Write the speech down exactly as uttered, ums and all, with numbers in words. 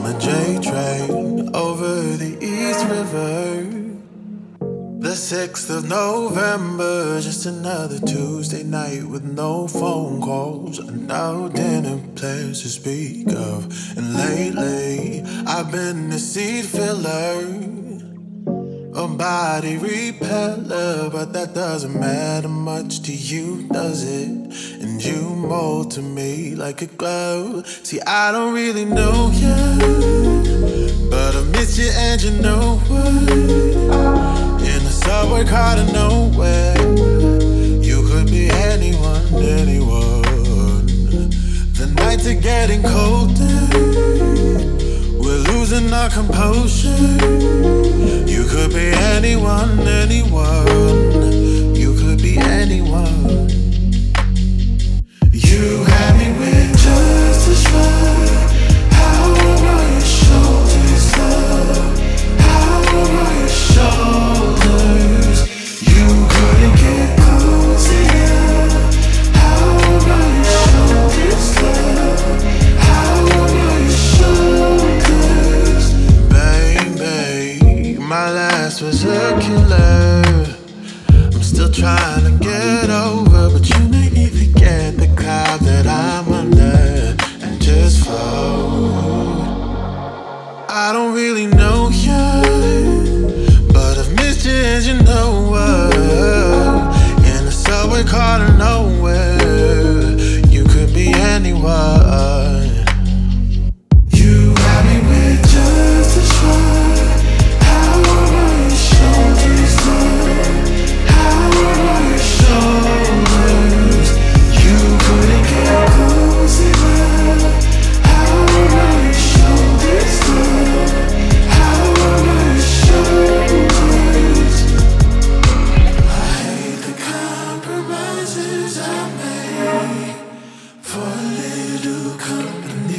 a J train over the East River. The sixth of November, just another Tuesday night with no phone calls and no dinner plans to speak of. And lately, I've been a seed filler, a body repeller, but that doesn't matter much to you, does it? And you mold to me like a glove. See, I don't really know you, but I miss you and you know what? In the subway car to nowhere, you could be anyone, anyone. The nights are getting colder, we're losing our composure. You could be anyone, anyone. You could be anyone. You had me with just a shrug. How are your shoulders up? How are your shoulders? You couldn't get closer. How are your shoulders up? How are your shoulders? Baby, my last was a killer. I'm still trying to get over, but you make me forget the cloud that I'm under and just float. I don't really know you, but I've missed you and you know what? In a subway car to nowhere, you could be anyone. You got me with just a shrug. How are your shoulders up? How are your shoulders? You couldn't get close enough. How are your shoulders up? How are your shoulders? I hate the compromises I made for a little company.